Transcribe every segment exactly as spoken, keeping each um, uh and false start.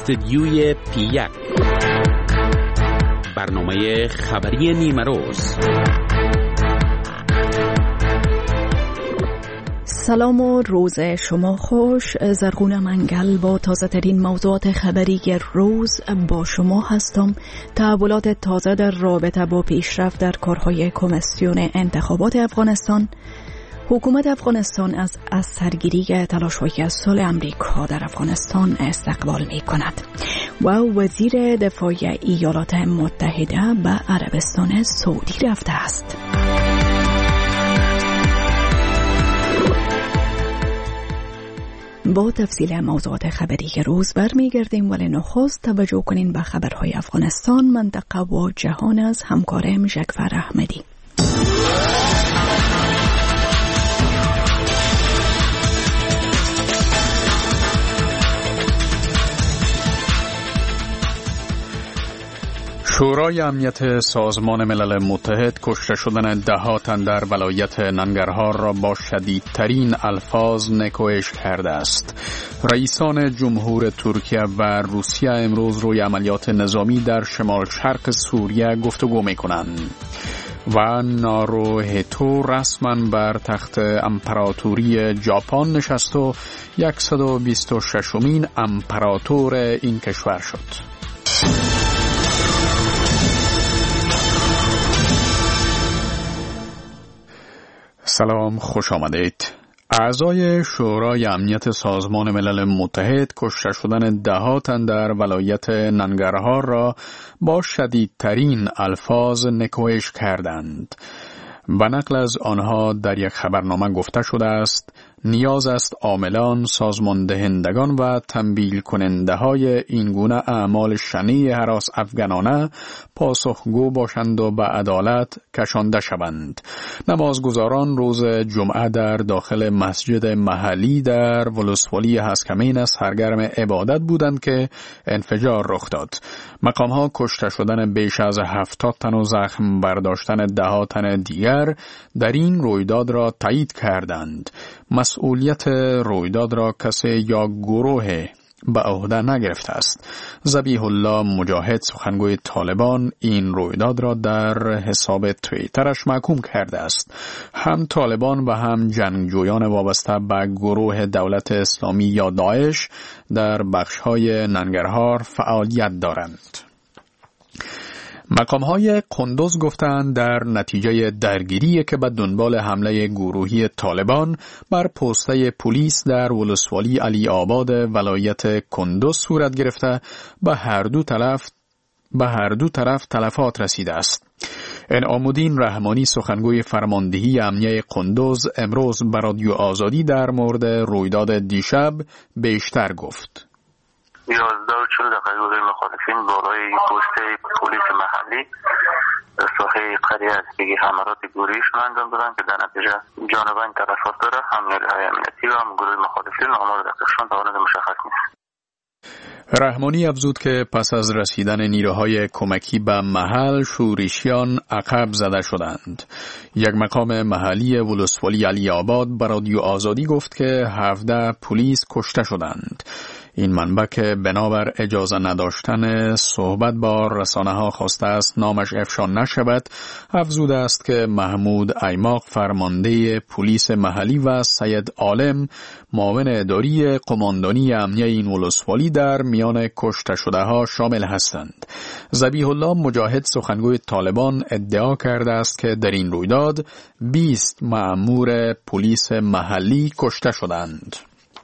استدیوی پی یک، برنامه خبری نیمه روز. سلام و روز شما خوش. زرغون منگل با تازه ترین موضوعات خبری روز با شما هستم. تحولات تازه در رابطه با پیشرفت در کارهای کمیسیون انتخابات افغانستان. حکومت افغانستان از از سرگیری تلاش‌های سال امریکا در افغانستان استقبال می کند و وزیر دفاع ایالات متحده به عربستان سعودی رفته است. با تفصیل موضوعات خبری روز برمیگردیم، ولی نخست توجه کنین به خبرهای افغانستان، منطقه و جهان از همکارم جعفر احمدی. شورای امنیت سازمان ملل متحد کشته شدن ده تن در ولایت ننگرهار را با شدیدترین الفاظ نکوهش کرده است. رئیسان جمهور ترکیه و روسیه امروز روی عملیات نظامی در شمال شرق سوریه گفتگو می‌کنند و ناروهیتو رسما بر تخت امپراتوری ژاپن نشست و صد و بیست و ششمین امپراتور این کشور شد. سلام، خوش آمدید. اعضای شورای امنیت سازمان ملل متحد کشته شدن ده تن در ولایت ننگرهار را با شدیدترین الفاظ نکوهش کردند. به نقل از آنها در یک خبرنامه گفته شده است نیاز است عاملان، سازمان دهندگان و تنبیه کننده های این گونه اعمال شنیع هراس افغانانه پاسخگو باشند و به عدالت کشانده شوند. نمازگزاران روز جمعه در داخل مسجد محلی در ولسوالی هسکمین سرگرم عبادت بودند که انفجار رخ داد. مقام ها کشته شدن بیش از هفتاد تن و زخم برداشتن ده تن دیگر در این رویداد را تایید کردند. مسئولیت رویداد را کسی یا گروه به عهده نگرفته است. ذبیح الله مجاهد سخنگوی طالبان این رویداد را در حساب توییترش محکوم کرده است. هم طالبان و هم جنگجویان وابسته به گروه دولت اسلامی یا داعش در بخش‌های ننگرهار فعالیت دارند. مقام‌های قندوز گفتند در نتیجه درگیری که به دنبال حمله گروهی طالبان بر پسته پلیس در ولسوالی علی آباد ولایت قندوز صورت گرفته به هر دو طرف به هر دو طرف تلفات رسیده است. انعام‌الدین رحمانی سخنگوی فرماندهی امنیه قندوز امروز به رادیو آزادی در مورد رویداد دیشب بیشتر گفت. یازده و چهل دقیقه گروه مخالفین بالای پست پلیس محلی ساحه قریه است که حملات گروهیشون انجام دادن که در نتیجه جانبین تلفات داره. هم نیروهای امنیتی و هم گروه مخالفین آمار دقیقشان تا آن مشخص نیست. رحمانی افزود که پس از رسیدن نیروهای کمکی به محل شورشیان عقب زده شدند. یک مقام محلی ولسوالی علی آباد به رادیو آزادی گفت که هفده پلیس کشته شدند. این منبع که بنابر اجازه نداشتن صحبت با رسانه ها خواسته است نامش افشا نشود، افزوده است که محمود ایماق فرمانده پلیس محلی و سید عالم معاون اداری قماندانی امنیه این ولسوالی در میان کشته شده ها شامل هستند. ذبیح الله مجاهد سخنگوی طالبان ادعا کرده است که در این رویداد بیست مأمور پلیس محلی کشته شدند.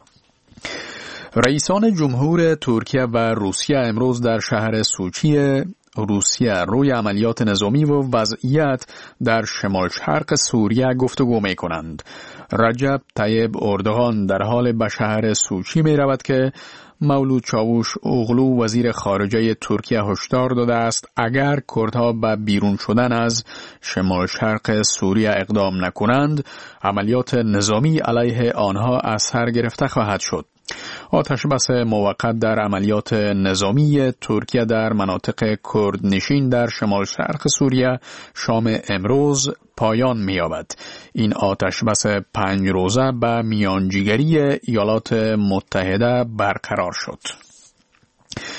رئیسان جمهور ترکیه و روسیه امروز در شهر سوچی روسیه روی عملیات نظامی و وضعیت در شمال شرق سوریه گفتگو می کنند. رجب طیب اردوغان در حال به شهر سوچی می رود که مولود چاووش اوغلو وزیر خارجه ترکیه هشدار داده است اگر کردها به بیرون شدن از شمال شرق سوریه اقدام نکنند عملیات نظامی علیه آنها از سر گرفته خواهد شد. آتش بس موقت در عملیات نظامی ترکیه در مناطق کردنشین در شمال شرق سوریه شام امروز پایان می‌یابد. این آتش بس پنج روزه به میانجیگری ایالات متحده برقرار شد.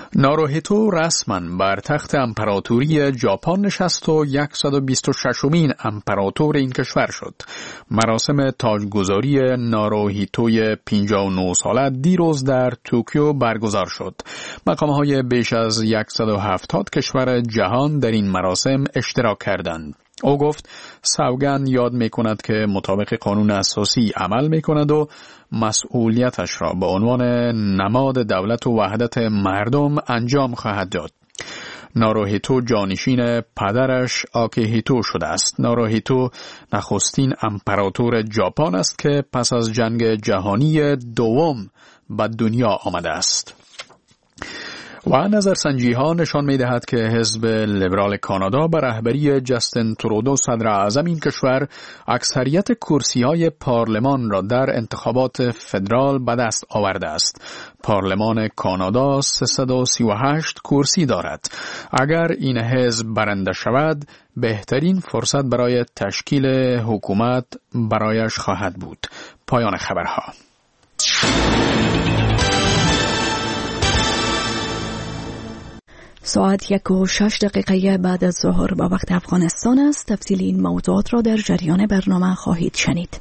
ناروهیتو رسما بر تخت امپراتوری ژاپن نشست و صد و بیست و ششمین امپراتور این کشور شد. مراسم تاجگذاری ناروهیتوی پنجاه و نه ساله دیروز در توکیو برگزار شد. مقام‌های بیش از صد و هفتاد کشور جهان در این مراسم اشتراک کردند. او گفت سوگند یاد می کند که مطابق قانون اساسی عمل می کند و مسئولیتش را به عنوان نماد دولت و وحدت مردم انجام خواهد داد. ناروهیتو جانشین پدرش آکیهیتو شده است. ناروهیتو نخستین امپراتور ژاپن است که پس از جنگ جهانی دوم به دنیا آمده است. و نظرسنجی ها نشان می دهد که حزب لیبرال کانادا به رهبری جستین ترودو صدر اعظم این کشور اکثریت کرسی های پارلمان را در انتخابات فدرال به دست آورده است. پارلمان کانادا سیصد و سی و هشت کرسی دارد. اگر این حزب برنده شود بهترین فرصت برای تشکیل حکومت برایش خواهد بود. پایان خبرها. ساعت یک و شش دقیقه بعد از ظهر با وقت افغانستان است. تفصیل این موضوعات را در جریان برنامه خواهید شنید.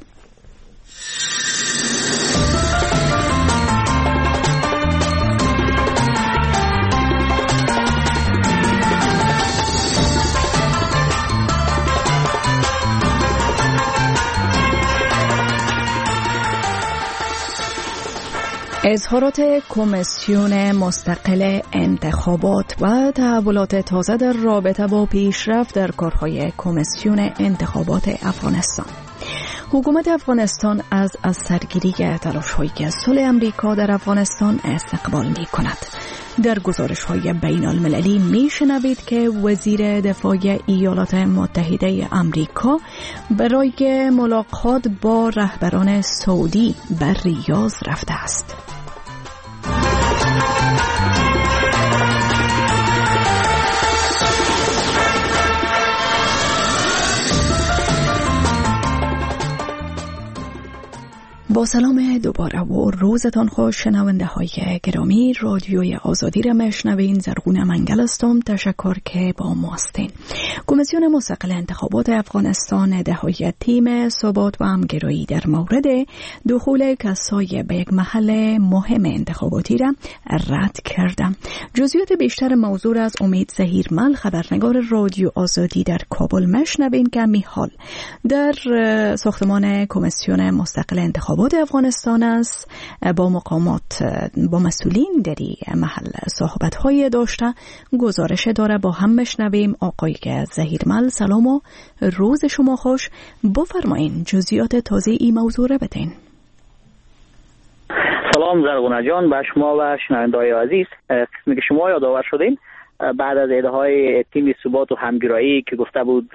اظهارات کمیسیون مستقل انتخابات و تحولات تازه در رابطه با پیشرفت در کارهای کمیسیون انتخابات افغانستان. حکومت افغانستان از از سرگیری تلاش‌های صلح امریکا در افغانستان استقبال می‌کند. در گزارش‌های بین‌المللی می‌شنوید که وزیر دفاع ایالات متحده آمریکا برای ملاقات با رهبران سعودی به ریاض رفته است. با سلام دوباره و روزتان خوش شنونده های گرامی. رادیوی آزادی را میشنوین. زرغون منگل هستم. تشکر که با ما هستین. کمیسیون مستقل انتخابات افغانستان دههای تیم ثبات و همگرایی در مورد دخول کسای به یک محل مهم انتخاباتی را رد کردم. جزئیات بیشتر موضوع از امید زهیرمل خبرنگار رادیو آزادی در کابل میشنوین که میحال در ساختمان کمیسیون مستقل انتخابات افغانستان است. با مقامات با مسئولین در این محل صحبت‌های داشته. گزارش داره با هم بشنویم. آقای زهیرمل سلام و روز شما خوش. بفرمایین جزئیات تازه این موضوع را بدین. سلام زرغونه جان به شما و شنونده‌های عزیز. قسمی که شما یادآور شدین بعد از ایده‌های تیم ثبات و همگرایی که گفته بود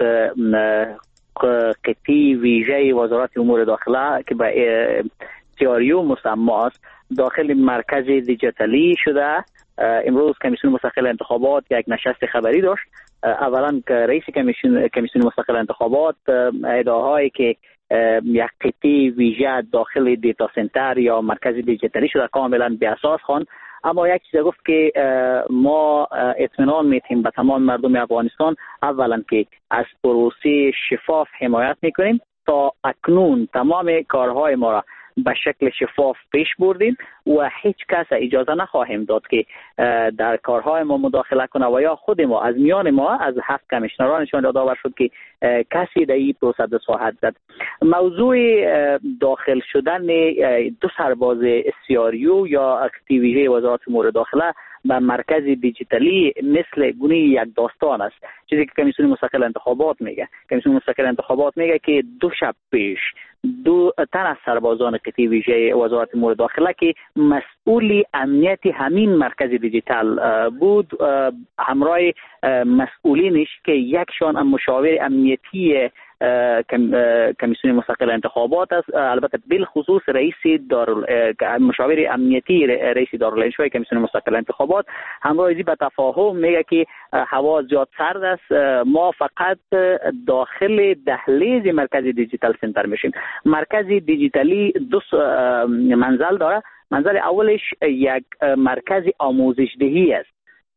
قطعی ویژه وزارت امور داخله که به سی آر یو مسمى است داخل مرکز دیجیتالی شده، امروز کمیسیون مستقل انتخابات یک نشست خبری داشت. اولا رئیس کمیسیون کمیسیون مستقل انتخابات ادعاهایی که یک قطعی ویژه داخل دیتا سنتر یا مرکز دیجیتالی شده کاملا بی اساس خواند. اما یک چیز گفت که ما اطمینان میتیم به تمام مردم افغانستان اولا که از پروسه شفاف حمایت میکنیم. تا اکنون تمام کارهای ما را به شکل شفاف پیش بردیم و هیچ کس اجازه نخواهیم داد که در کارهای ما مداخله کنه و یا خود ما از میان ما از هفت کمیشنرانشان یادآور شد که کسی در این پروسه دست خواهد زد. موضوع داخل شدن دو سرباز سی آر یو یا اکتیویژه وزارت امور داخله به مرکز دیجیتالی مثل گونه یک داستان است. چیزی که کمیسیون مستقل انتخابات میگه کمیسیون مستقل انتخابات میگه که دو شب پیش دو تن از سربازان قطعی ویژه وزارت امور داخله که مسئول امنیت همین مرکز دیجیتال بود همراه مسئولینش که یکشان مشاور امنیتی کمیسیون مستقل انتخابات است، البته بالخصوص رئیس دار مشاور امنیتی رئیس دارالانشای کمیسیون مستقل انتخابات همراه ازی به تفاهم میگه که هوا زیاد سرد است، ما فقط داخل دهلیز مرکز دیجیتال سنتر میشیم. مرکز دیجیتالی دو منزل داره. منزل اولش یک مرکز آموزش دهی است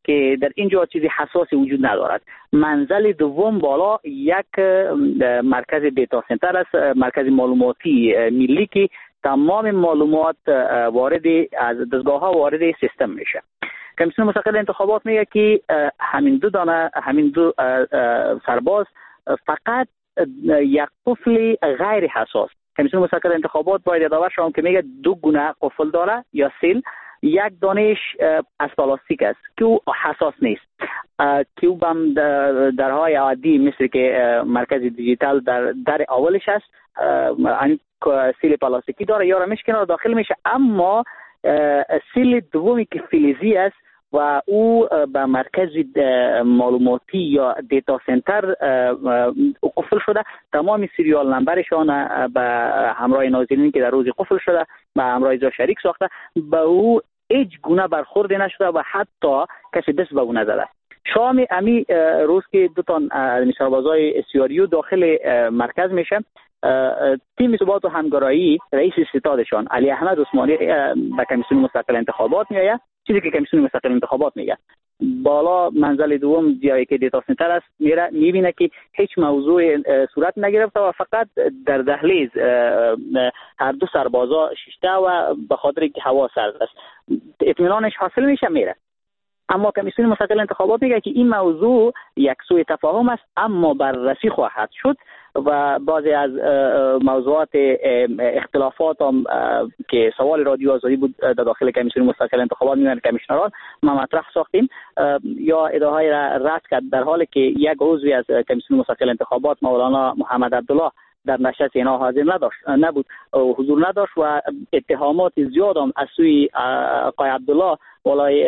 که در اینجا چیزی حساسی وجود ندارد. منزل دوم بالا یک مرکز دیتا سنتر است، مرکز معلوماتی ملی که تمام معلومات وارد از دستگاه ها وارد سیستم میشه. کمیسیون مستقل انتخابات میگه که همین دو دانه همین دو سرباز فقط یک قفل غیر حساس. کمیسیون مستقل انتخابات باید یادآور شوم که میگه دو گونه قفل داره یا سیل. یک دانش از پلاستیک است که او حساس نیست، که او هم درهای عادی مثل که مرکز دیجیتال در در اولش است، این سیل پلاستیکی داره یا را میشکنه داخل میشه. اما سیل دومی که فلزی است و او به مرکز معلوماتی یا دیتا سنتر قفل شده. تمام سریال نمبرشان به همراه ناظرین که در روز قفل شده به همراه ایزا شریک ساخته، به او هیچ گونه برخورد نشده و حتی کسی دست به او نزده. شام امی روز که دو تا سربازای سیاریو داخل مرکز میشه، تیم ثبات و همگرایی رئیس ستادشان علی احمد عثمانی به کمیسیون مستقل انتخابات میآید. چیزی که کمیسیون مستقل انتخابات میگه بالا منزل دوم جایی که دیتا سنتر است میره، میبینه که هیچ موضوع صورت نگرفته و فقط در دهلیز هر دو سربازا ششته و به خاطر که هوا سرد است اطمینانش حاصل میشه میره. اما کمیسیون مستقل انتخابات میگه که این موضوع یک سوء تفاهم است اما بررسی خواهد شد و بعضی از موضوعات اختلافات هم که سوال رادیو آزادی بود در داخل کمیسیون مستقل انتخابات میان کمیشنران ما مطرح ساختیم یا ادعاهای را رد کرد، در حالی که یک عضوی از کمیسیون مستقل انتخابات مولانا محمد عبدالله در نشست اینا حاضر نداشت نبود حضور نداشت و اتهامات زیاد هم از سوی آقای عبدالله والای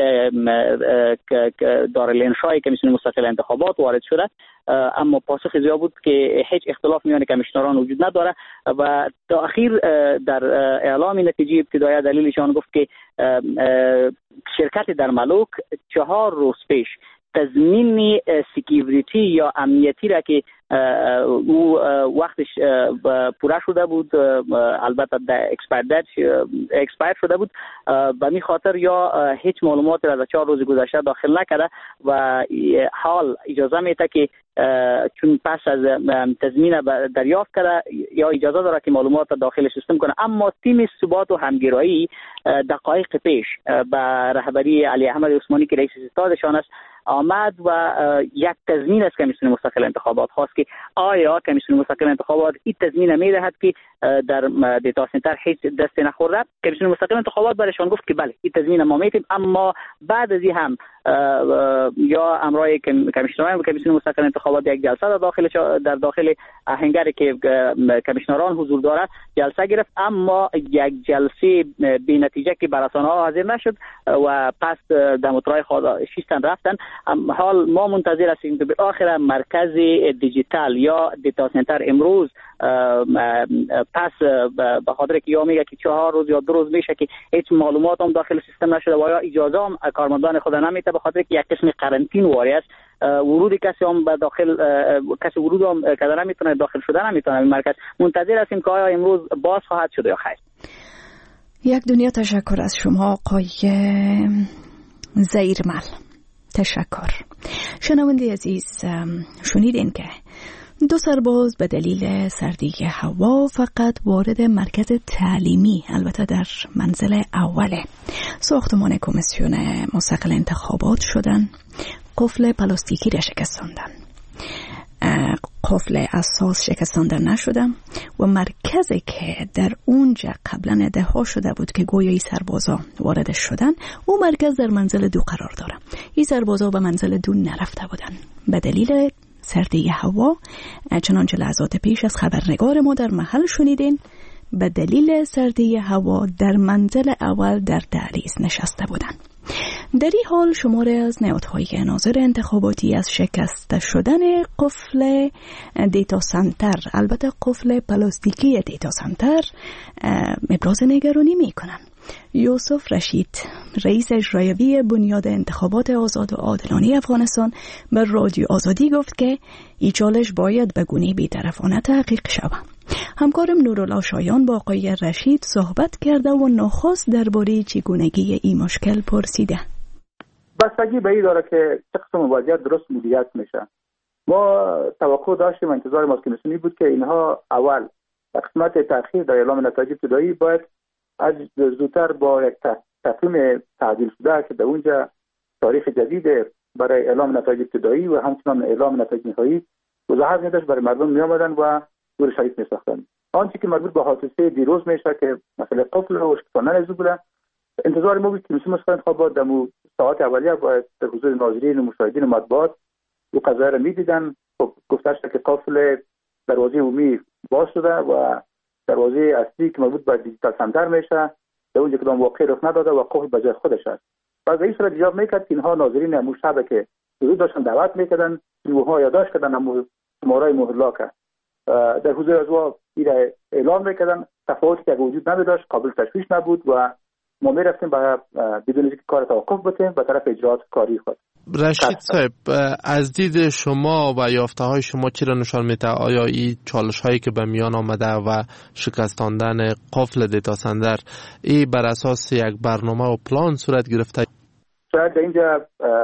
دارالانشای کمیسیون مستقل انتخابات وارد شده، اما پاسخ زیاد بود که هیچ اختلاف میان کمیشنران وجود نداره و تا اخیر در اعلام نتیجه ابتدایی دلیلشان گفت که شرکت در ملوک چهار روز پیش تضمین سکیوریتی یا امنیتی را که او وقتش پوره شده بود، البته در اکسپایر شده بود، به می خاطر یا هیچ معلومات را در چهار روز گذشته داخل نکرده و حال اجازه میده که چون پس از تضمین دریافت کرده یا اجازه داره که معلومات داخل سیستم کنه. اما تیم ثبات و همگرایی دقایق پیش به رهبری علی احمد عثمانی که رئیس ستادشان است آمد و یک تضمین از کمیسیون مستقل انتخابات خواست که آیا کمیسیون مستقل انتخابات این تضمین میدهد که در دیتا سنتر هیچ دست نخورده. کمیسیون مستقل انتخابات برایشان گفت که بله این تضمین ما میدیم، اما بعد از این هم یا امرای کمیشنران کمیسیون مستقل انتخابات یک جلسه در داخل در داخل هنگری که کمیشنران حضور دارد جلسه گرفت، اما یک جلسه بی نتیجه که بر رسانه ها حاضر نشد و پس دموترای خود شیستن رفتن. حال ما منتظر هستیم که به آخر مرکز دیجیتال یا دیتا سنتر امروز پس به خاطر که یا میگه که چهار روز یا دو روز میشه که هیچ معلومات هم داخل سیستم نشده و یا اجازه هم کارمندان خود نمیده به خاطر که یک قسم قرنطین واری است، ورود کسی هم به داخل کسی ورود هم کده نمیتونه داخل شده نمیتونه این مرکز. منتظر هستیم که آیا امروز باز خواهد شد یا خیر. یک دنیا تشکر از شما آقای زیرمل. تشکر. شنونده عزیز، شنیدین که دو سرباز به دلیل سردی هوا فقط وارد مرکز تعلیمی، البته در منزل اول ساختمان کمیسیون مستقل انتخابات شدن، قفل پلاستیکی را شکستاندن. قفل اساس شکستانده نشده و مرکزی که در اونجا قبلا دهها شده بود که گویای سربازا وارد شدن، او مرکز در منزل دو قرار داره. این سربازا به منزل دو نرفته بودن به دلیل سردی هوا. چنانچه لحظات پیش از خبرنگار ما در محل شنیدین، به دلیل سردی هوا در منزل اول در دهلیز نشسته بودن. در این حال شماره از نهادهای ناظر انتخاباتی از شکست شدن قفل دیتا سنتر، البته قفل پلاستیکی دیتا سنتر، ابراز نگرانی می کنن. یوسف رشید، رئیس اجرایی بنیاد انتخابات آزاد و عادلانه افغانستان، به رادیو آزادی گفت که این چالش باید به گونه بی‌طرفانه تحقیق شود. همکارم نورالله شایان با آقای رشید صحبت کرده و نخست درباره چگونگی این مشکل پرسیده. بستگی به این داره که چه قسم وضعیت درست مدیریت میشه. ما توقع داشتیم، انتظار ما کمیسیونی بود که اینها اول قسمت تأخیر در اعلام نتایج ابتدایی باید از زودتر با یک تصمیم تعدیل شده که در اونجا تاریخ جدید برای اعلام نتایج ابتدایی و همچنان اعلام نتایج نهایی وضاحت می‌داشت، برای مردم می آمدن و دور شریک می‌ساختن. آنچه که مربوط به حادثه دیروز میشه که مثلا قفل و اشکاندن از بوده، انتظار ما بود که کمیسیون مصالح انتخابات در ساعات اولیه باید در حضور ناظرین و مشاهدین و مطبوعات و قضایه را می‌دیدن. خب گفته شده که قفل دروازه عمومی باز شده و دروازه اصلی که مربوط به دیجیتال سنتر میشه در اونجا کدام واقع رخ نداده و قفل به جای خودش است. بعد این صورت ایجاب میکرد که اینها ناظرین امو شب که حضور داشتن دعوت میکردن، گروه‌ها یادداشت کردن امو شماره مهرلاکه در حضور از ایره اعلام میکردن. تفاوتی که وجود نداشت، قابل تشویش نبود و ما میرفتیم با بدون اینکه کار توقف بکنیم به طرف اجرات کاری خود. رشید صاحب، از دید شما و یافته های شما چی را نشان میده؟ آیا این چالش هایی که به میان آمده و شکستاندن قفل دیتا سنتر این بر اساس یک برنامه و پلان صورت گرفته؟ شاید در اینجا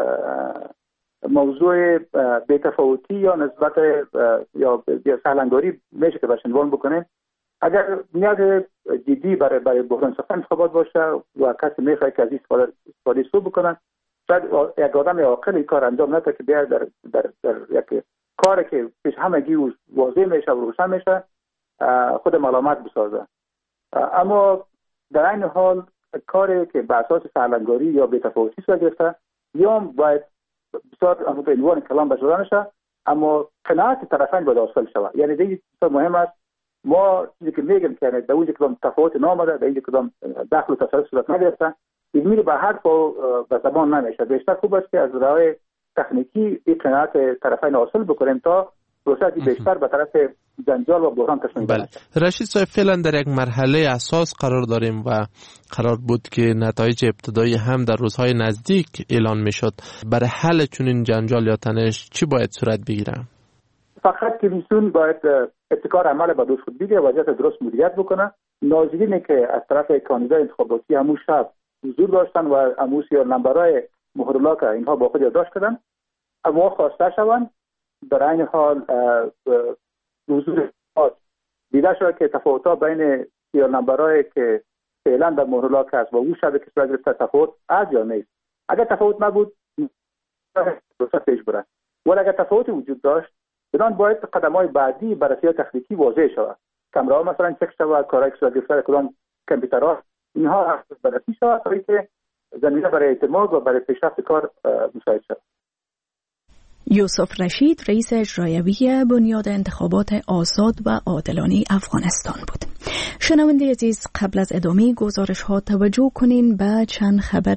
موضوع بی‌تفاوتی یا نسبت یا سهلنگاری میشه که برش عنوان بکنه. اگر نیاز جدی برای برای بحران ساختن انتخابات باشه و کسی میخواد که از این استفاده سو بکنن، شاید یک آدم عاقل این کار انجام نده که بیاد در در در یک کاری که پیش همگی واضح میشه و روشن میشه خود ملامت بسازه. اما در این حال کاری که به اساس سهلنگاری یا بی‌تفاوتی صورت گرفته یا باید بسیار به عنوان کلام بشوده نشه، اما قناعت طرفین باید حاصل شود. یعنی دیگه بسیار مهم است. ما چیزی که میگم که در اونجا کدام تفاوت نامده، در اینجا کدام دخل و تصرف صورت نگرفته، این به حرف و به زبان نمیشه. بیشتر خوب است که از راه تکنیکی این قناعت طرفین حاصل بکنیم تا پروسه بیشتر به طرف جنجال و بحران کشیده بله. رشید صاحب، فعلا در یک مرحله اساس قرار داریم و قرار بود که نتایج ابتدایی هم در روزهای نزدیک اعلان میشد. برای حل چنین جنجال یا تنش چی باید صورت بگیره؟ فقط کمیسیون باید ابتکار عمل به دوست خود بگیره، وضعیت درست مدیریت بکنه. ناظرینی که از طرف کاندیدای انتخاباتی همون شب حضور داشتن و اموس یا نمبرهای مهرلاک اینها با خود یادداشت کردن، اما خواسته شوند در این حال حضور دیده شده که تفاوت‌ها بین یا نمبرهای که فعلا در مهرلاک هست و اون شب که صورت گرفته تفاوت از یا نیست. اگر تفاوت نبود پروسه پیش بره، ولی اگر تفاوتی وجود داشت بدان باید قدم‌های بعدی بررسی تکنیکی واضح شود. کامرا مثلا چک شود، کارهای که صورت گرفته کدام کامپیوترها اینها بررسی شود تا اینکه زمینه برای اعتماد و برای پیشرفت کار مساعد شود. یوسف رشید، رئیس اجرایی بنیاد انتخابات آزاد و عادلانه افغانستان بود. شنونده عزیز، قبل از ادامه گزارش ها توجه کنین به چند خبر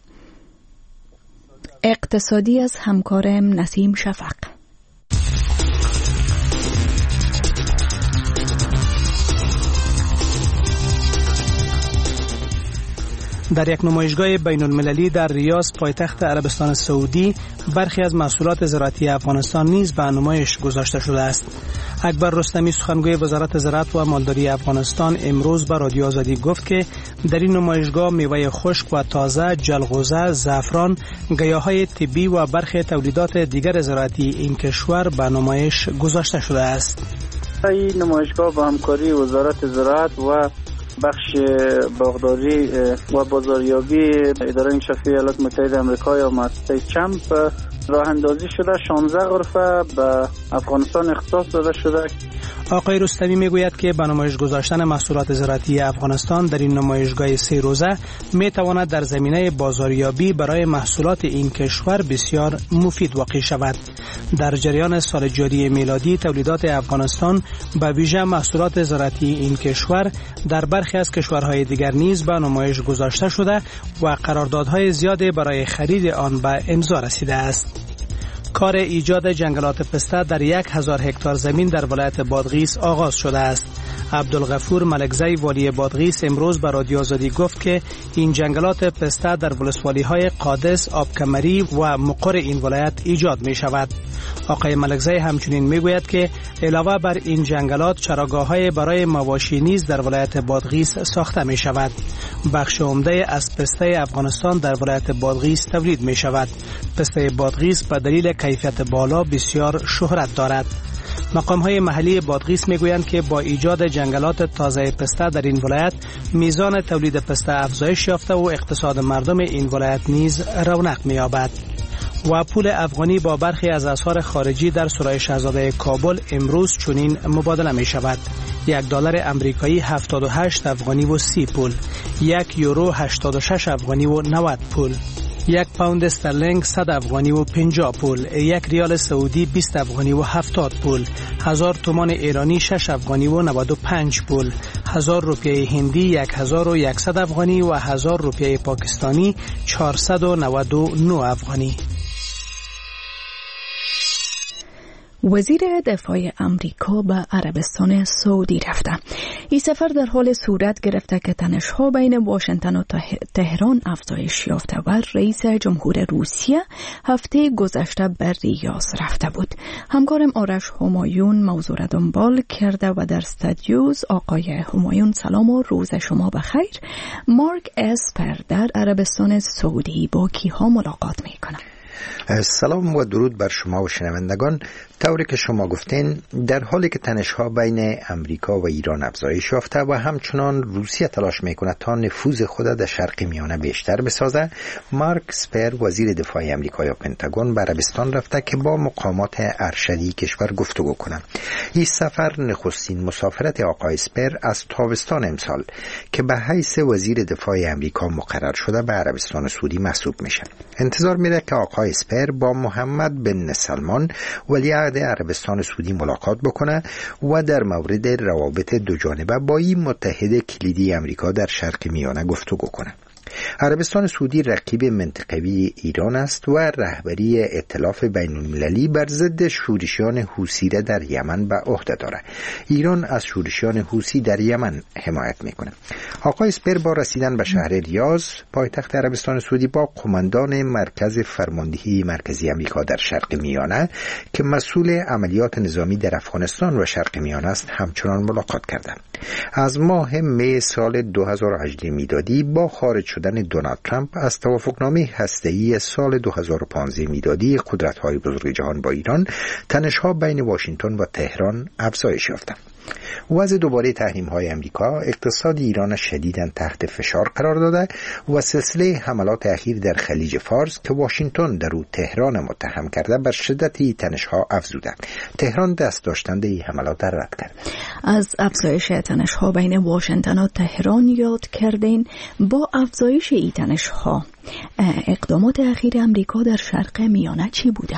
اقتصادی از همکارم نسیم شفق. در یک نمایشگاه بین المللی در ریاض پایتخت عربستان سعودی برخی از محصولات زراعتی افغانستان نیز به نمایش گذاشته شده است. اکبر رستمی، سخنگوی وزارت زراعت و مالداری افغانستان، امروز به رادیو آزادی گفت که در این نمایشگاه میوه خشک و تازه، جلغوزه، زعفران، گیاهای طبی و برخی تولیدات دیگر زراعتی این کشور به نمایش گذاشته شده است. این نمایشگاه با همکاری وزارت زراعت و بخش باغداری و بازاریابی اداره انکشافی ایالات متحده آمریکا یا مؤسسه چمپ راه اندازی شده. شانزده غرفه به افغانستان اختصاص داده شده. آقای رستمی میگوید که به نمایش گذاشتن محصولات زراعتی افغانستان در این نمایشگاه سه روزه میتواند در زمینه بازاریابی برای محصولات این کشور بسیار مفید واقع شود. در جریان سال جاری میلادی تولیدات افغانستان به ویژه محصولات زراعتی این کشور در برخی از کشورهای دیگر نیز به نمایش گذاشته شده و قراردادهای زیادی برای خرید آن به امضا رسیده است. کار ایجاد جنگلات پسته در یک هزار هکتار زمین در ولایت بادغیس آغاز شده است. عبدالغفور ملکزی والی بادغیس امروز به رادیو آزادی گفت که این جنگلات پسته در ولسوالی‌های قادس، آبکمری و مقر این ولایت ایجاد می شود. آقای ملکزی همچنین می گوید که علاوه بر این جنگلات چراگاه‌های برای مواشی نیز در ولایت بادغیس ساخته می شود. بخش عمده از پسته افغانستان در ولایت بادغیس تولید می شود. پسته بادغیس به دلیل کیفیت بالا بسیار شهرت دارد. مقام‌های محلی بادغیس می‌گویند که با ایجاد جنگلات تازه پسته در این ولایت میزان تولید پسته افزایش یافته و اقتصاد مردم این ولایت نیز رونق می‌یابد. و پول افغانی با برخی از اسعار خارجی در سرای شاهزاده کابل امروز چنین مبادله می شود. یک دلار امریکایی هفتاد و هشت افغانی و سی پول، یک یورو هشتاد و شش افغانی و نود پول، یک پوند استرلینگ صد افغانی و پنجاه پول، یک ریال سعودی بیست افغانی و هفتاد پول، هزار تومان ایرانی شش افغانی و نود و پنج پول، هزار روپیه هندی یک هزار و صد افغانی و هزار روپیه پاکستانی چهارصد و نود و نه افغانی. وزیر دفاع امریکا به عربستان سعودی رفته. این سفر در حال صورت گرفته که تنش‌ها بین واشنگتن و تهران افزایش یافته و رئیس جمهور روسیه هفته گذشته به ریاض رفته بود. همکارم آرش همایون موضوع را دنبال کرده و در استودیوز. آقای همایون سلام و روز شما بخیر. مارک اسپر در عربستان سعودی با کیها ملاقات میکنه؟ سلام و درود بر شما و شنوندگان. طوری که شما گفتین، در حالی که تنش‌ها بین امریکا و ایران افزایش یافته و همچنان روسیه تلاش می‌کند تا نفوذ خود در شرق میانه بیشتر بسازه، مارک اسپر وزیر دفاع امریکا یا پنتاگون به عربستان رفته که با مقامات ارشدی کشور گفتگو کنه. این سفر نخستین مسافرت آقای اسپر از تابستان امسال که به حیث وزیر دفاع امریکا مقرر شده به عربستان سعودی محسوب میشه. انتظار میره که آقای اسپر با محمد بن سلمان ولیعهد عربستان سعودی ملاقات بکنه و در مورد روابط دو جانبه با این متحد کلیدی امریکا در شرق میانه گفتگو کنه. عربستان سعودی رقیب منطقوی ایران است و رهبری ائتلاف بین المللی بر ضد شورشیان حوثی را در یمن به عهده دارد. ایران از شورشیان حوثی در یمن حمایت میکنه. آقای اسپر با رسیدن به شهر ریاض پایتخت عربستان سعودی با قماندان مرکز فرماندهی مرکزی امریکا در شرق میانه که مسئول عملیات نظامی در افغانستان و شرق میانه است همچنان ملاقات کردند. از ماه می سال دو هزار و هجده میلادی با خارج شدن دونالد ترامپ از توافقنامه هسته‌ای سال دو هزار و پانزده میلادی قدرت‌های بزرگ جهان با ایران، تنش‌ها بین واشنگتن و تهران افزایش یافت. وضع دوباره تحریم‌های امریکا اقتصاد ایران شدیداً تحت فشار قرار داده و سلسله حملات اخیر در خلیج فارس که واشنگتن در او تهران متهم کرده بر شدت این تنش‌ها افزوده. تهران دست داشتنده این حملات را رد کرده. از افزایش تنش‌ها بین واشنگتن و تهران یاد کردین. با افزایش این تنش‌ها اقدامات اخیر امریکا در شرق میانه چی بوده؟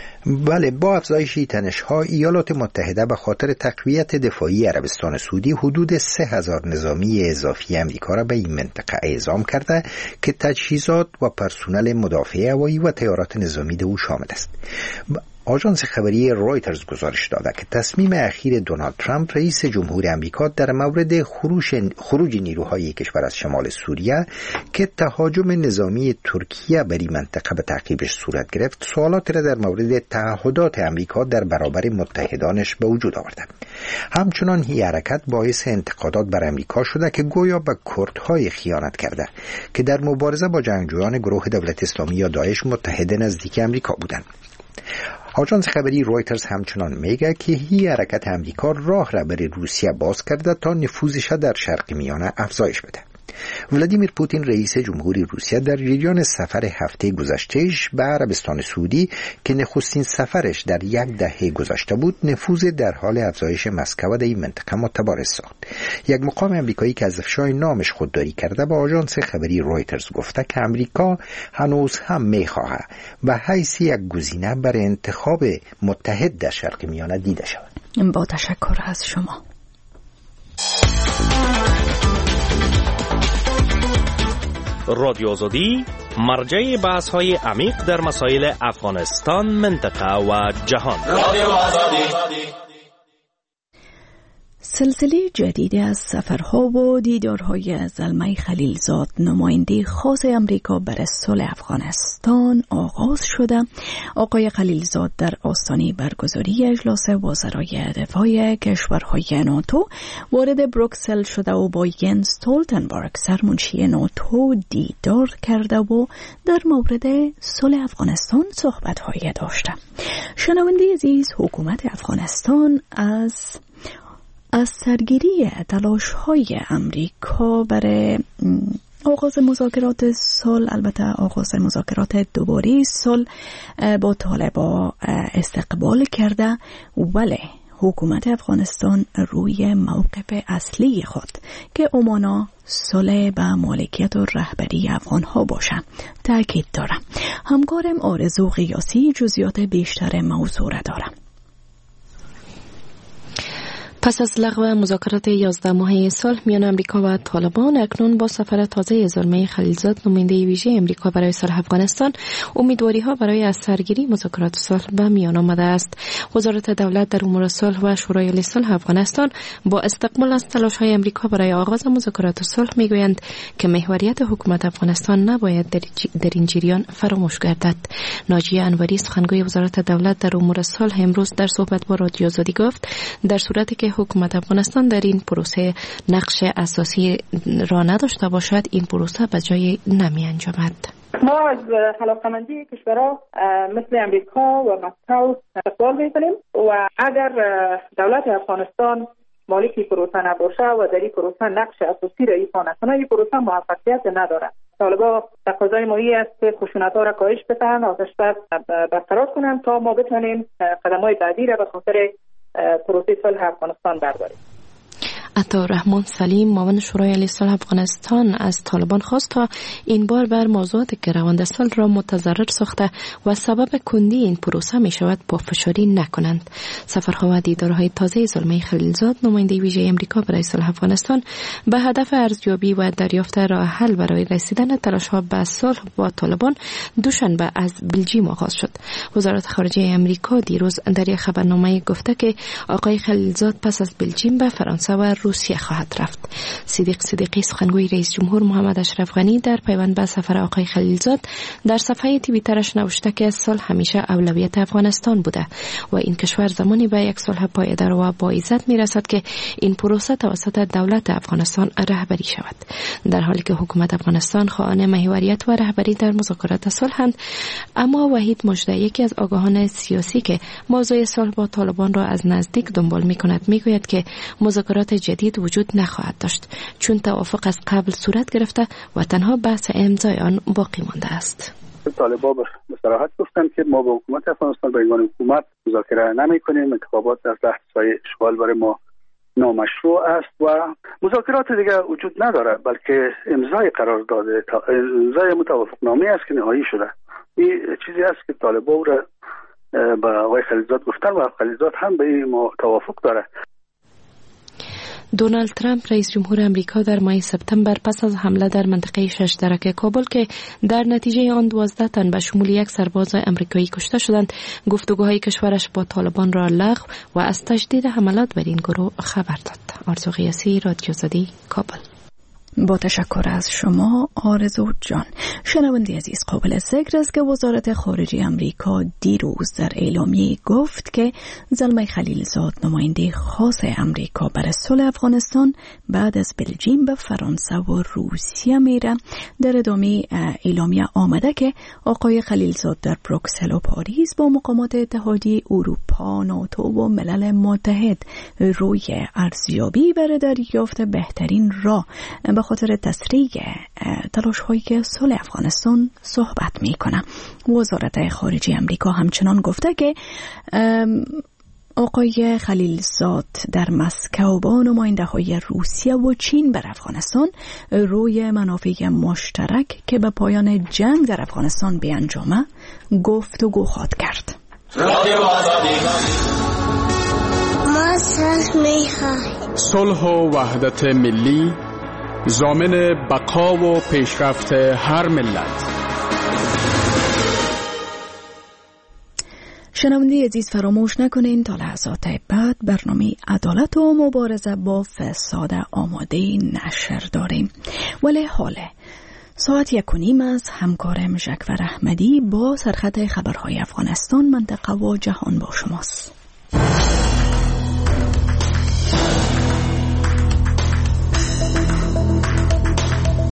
بله، با افزایش تنش‌ها ایالات متحده به خاطر تقویت دفاعی عربستان سعودی حدود سه هزار نظامی اضافی امریکا را به این منطقه اعزام کرده که تجهیزات و پرسنل مدافع هوایی و تیارات نظامی در او شامل است. آژانس خبری رویترز گزارش داده که تصمیم اخیر دونالد ترامپ رئیس جمهور امریکا در مورد خروج خروج نیروهای کشور از شمال سوریه که تهاجم نظامی ترکیه بر این منطقه به تعقیبش صورت گرفت، سوالاتی را در مورد تعهدات امریکا در برابر متحدانش به وجود آورده. همچنان این حرکت باعث انتقادات بر امریکا شده که گویا به کردهای خیانت کرده که در مبارزه با جنگجویان گروه دولت اسلامی یا داعش متحد نزدیک امریکا بودند. آژانس خبری رویترز همچنان میگه که هی حرکت امریکا راه را برای روسیه باز کرده تا نفوذش در شرق میانه افزایش بده. ولادیمیر پوتین رئیس جمهوری روسیه در جریان سفر هفته گذشتهش به عربستان سعودی که نخستین سفرش در یک دهه گذشته بود، نفوذ در حال افزایش مسکو در این منطقه متبارز ساخت. یک مقام امریکایی که از افشای نامش خودداری کرده به آژانس خبری رویترز گفته که امریکا هنوز هم میخواهد به حیث یک گزینه برای انتخاب متحد در شرق میانه دیده شود. با تشکر از شما. رادیو آزادی مرجع بحث های عمیق در مسائل افغانستان، منطقه و جهان. رادیو آزادی. سلسله جدیدی از سفرها و دیدارهای زلمه خلیلزاد نماینده خاص امریکا برای صلح افغانستان آغاز شده. آقای خلیلزاد در آستانه برگزاری اجلاس وزرای دفاع کشورهای ناتو وارد بروکسل شده و با ینس استولتنبرگ سرمنشی ناتو دیدار کرده و در مورد صلح افغانستان صحبت‌های داشته. شنونده عزیز، حکومت افغانستان از از سرگیری تلاش‌های امریکا برای آغاز مذاکرات صلح، البته آغاز مذاکرات دوباره صلح با طالبان استقبال کرده، ولی حکومت افغانستان روی موقف اصلی خود که امانا صلح به مالکیت و رهبری افغان‌ها باشه تاکید داره. همکارم آرزو قیاسی جزئیات بیشتر موضوع را داره. پس از لغو مذاکرات یازده ماهه صلح میان امریکا و طالبان، اکنون با سفر تازه زلمه خلیلزاد نماینده ویژه امریکا برای صلح افغانستان، امیدواری ها برای از سرگیری مذاکرات صلح به میان آمده است. وزارت دولت در امور صلح و شورای صلح افغانستان با استقبال از تلاش های امریکا برای آغاز مذاکرات صلح میگویند که محوریت حکومت افغانستان نباید در این جریان فراموش گردد. ناجیه انوری، سخنگوی وزارت دولت در امور صلح، امروز در صحبت با رادیو آزادی گفت در صورتی که حکومت افغانستان در این پروسه نقش اساسی را نداشته باشد، این پروسه به جای نمی انجامد. ما از علاقه‌مندی کشورها مثل امریکا و مسکو استقبال می‌کنیم و اگر دولت افغانستان مالکی پروسه نباشه و در این پروسه نقش اساسی را ایفا نکنه، این پروسه موفقیت نداره. طالبان تقاضای ماهی است که خشونت‌ها را کاهش بدن، آتش بس برقرار کنند تا ما بتونیم قدم‌های بعدی را به خاطر پروسه صلح افغانستان برداریم. عطارحمان سلیم، معاون شورای صلح افغانستان، از طالبان خواست تا این بار بر موضوعات گروانده صلح را متضرر ساخته و سبب کندی این پروسه می شود پافشاری نکنند. سفرها و دیدارهای تازه زلمه خلیلزاد نماینده ویژه امریکا برای صلح افغانستان به هدف ارزیابی و دریافت راه حل برای رسیدن تلاش‌ها به صلح با طالبان دوشنبه از بلژیم آغاز شد. وزارت خارجه امریکا دیروز در یک خبرنامه گفته که آقای خلیلزاد پس از بلژیم به فرانسه و روسیه خواهد رفت. صدیق صدیقی، سخنگوی رئیس جمهور محمد اشرف غنی، در پیوند به سفر آقای خلیلزاد در صفحه توییترش نوشته که صلح همیشه اولویت افغانستان بوده و این کشور زمانی به یک صلح پایدار و با عزت میرسد که این پروسه توسط دولت افغانستان رهبری شود. در حالی که حکومت افغانستان خواهان محوریت و رهبری در مذاکرات صلحند، اما وحید مجده، یکی از آگاهان سیاسی که موضوع صلح با طالبان را از نزدیک دنبال میکند، میگوید که مذاکرات جدید وجود نخواهد داشت چون توافق از قبل صورت گرفته و تنها بحث امضای آن باقی مانده است. طالبان به صراحت گفتند که ما با حکومت افغانستان به عنوان حکومت مذاکره نمی‌کنیم، انتخابات از لحظه اشغال برای ما نامشروع است و مذاکرات دیگر وجود ندارد، بلکه امضای قرارداد امضای متوافقنامه است که نهایی شده. این چیزی است که طالبان را به آقای خلیلزاد گفتن و خلیلزاد هم به این توافق داره. دونالد ترامپ، رئیس جمهور امریکا، در ماه سپتامبر پس از حمله در منطقه شش درک کابل که در نتیجه آن دوازده تن به شمول یک سرباز امریکایی کشته شدند، گفتگوهای کشورش با طالبان را لغو و از تجدید حملات بر این گروه خبر داد. آرزو قیاسی، رادیو آزادی، کابل. با تشکر از شما آرزو جان. شنونده عزیز، قابل ذکر است که وزارت خارجه امریکا دیروز در اعلامیه گفت که زلمه خلیلزاد نماینده خاص امریکا برای صلح افغانستان بعد از بلژیم به فرانسه و روسیه میره. در ادامه اعلامیه آمده که آقای خلیلزاد در بروکسل و پاریس با مقامات اتحادیه اروپا، ناتو و ملل متحد روی ارزیابی برای دریافت بهترین راه به خاطر تسریع تلاش‌هایی که صلح افغانستان صحبت می‌کنه. وزارت خارجه امریکا همچنان گفته که آقای خلیلزاد در مسکو با نماینده‌های روسیه و چین بر افغانستان روی منافع مشترک که به پایان جنگ در افغانستان بیانجامه گفتگو خواهد کرد. ما صلح می‌خواهیم. صلح و وحدت ملی ضامن بقا و پیشرفت هر ملت. شنونده عزیز فراموش نکنین تا لحظات بعد برنامه عدالت و مبارزه با فساد آماده نشر داریم. ولی حاله ساعت یک و نیم از همکارم ژکور احمدی با سرخط خبرهای افغانستان، منطقه و جهان با شماست.